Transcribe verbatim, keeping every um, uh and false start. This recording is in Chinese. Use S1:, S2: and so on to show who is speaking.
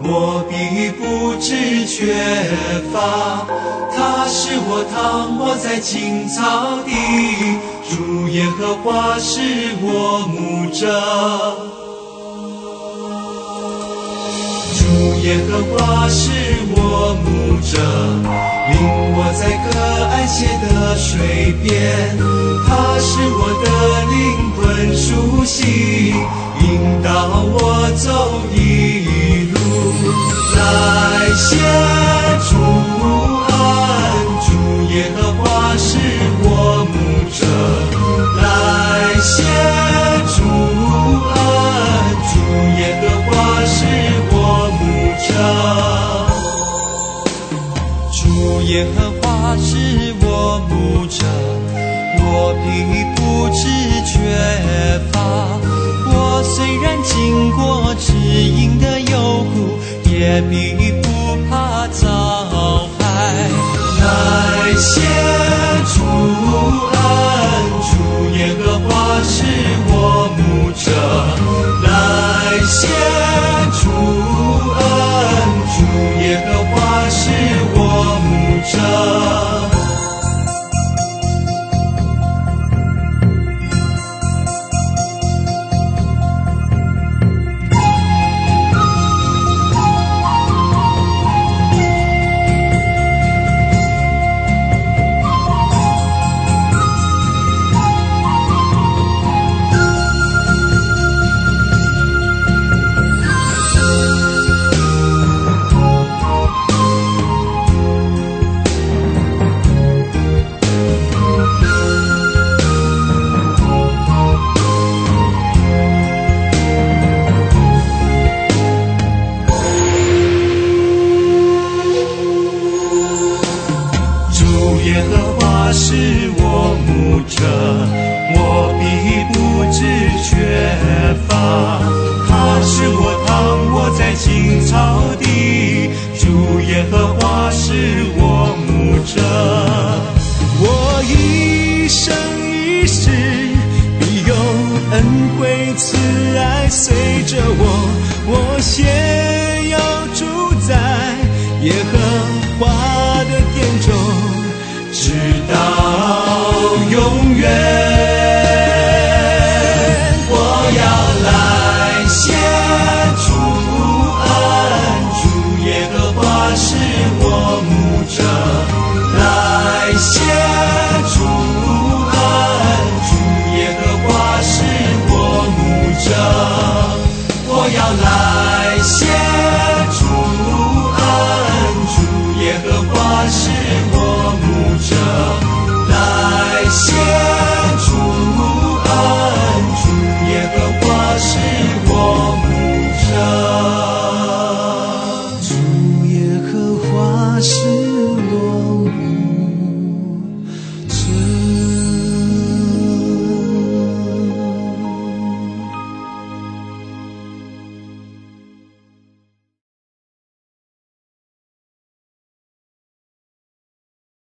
S1: 我必不致缺乏。他使我躺卧在青草地，主耶和华是我牧者。主耶和华是我牧者，领我在可安歇的水边。他使我的灵魂舒息，引导我走义路。来谢主恩，主耶和华是我牧者。来谢主恩，主耶和华是我牧者。主耶和华是我牧者，我必不致缺乏。我虽然经过指引的幽谷，也必不怕遭害。来谢主恩，主耶和华是我牧者。来谢主恩，主耶和华是我牧者。
S2: 随着我，我先要住在耶和